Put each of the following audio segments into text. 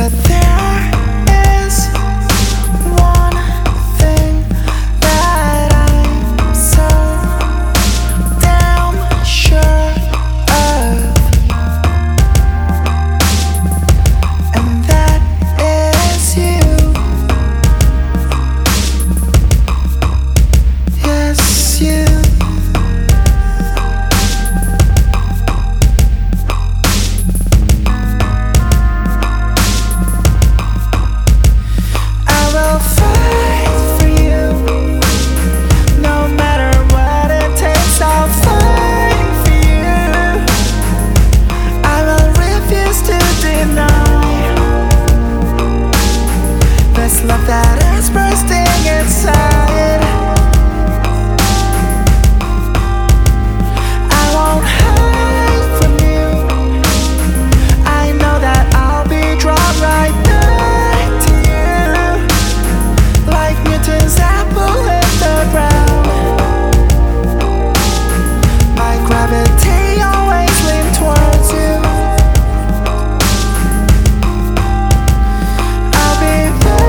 But there is one thing that I'm so damn sure of, and that is you. Yes, you. Love that is bursting inside. I won't hide from you. I know that I'll be drawn right back to you, like Newton's apple in the ground. My gravity always leans towards you. I'll be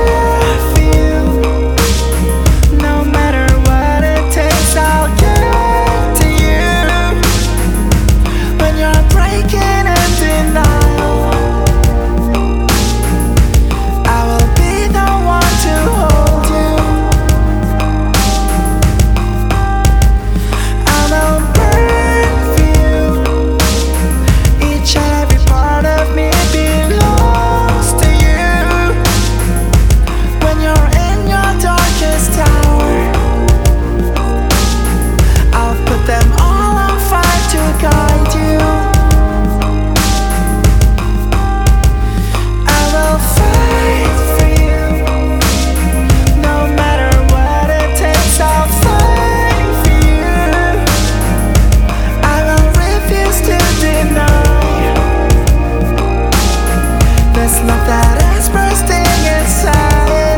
love that is bursting inside.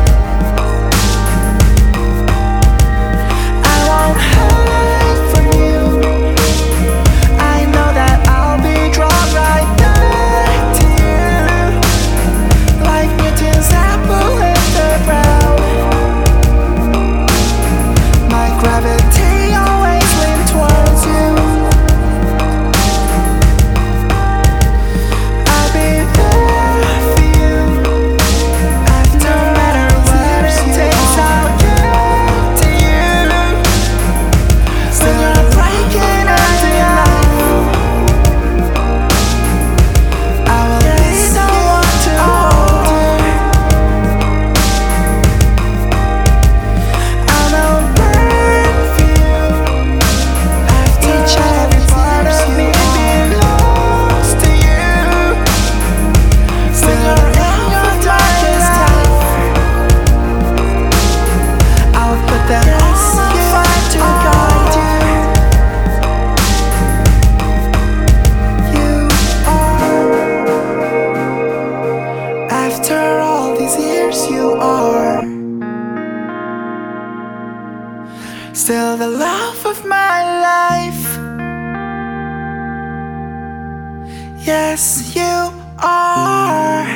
I won't hide from you. I know that I'll be drawn right back to you, like Newton's apple in the ground. My gravity always leans towards you. I'll be there. After all these years, you are still the love of my life. Yes, you are.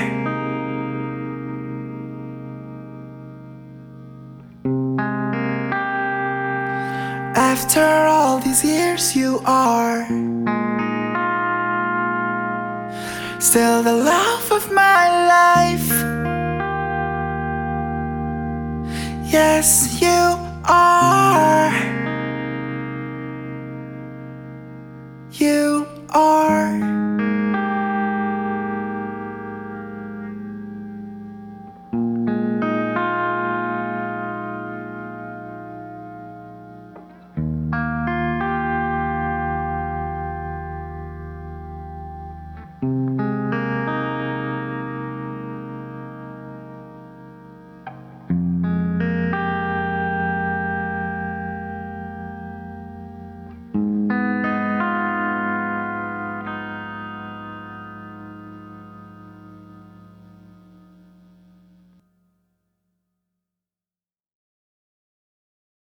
After all these years, you are still the love of my life. Yes, you are. You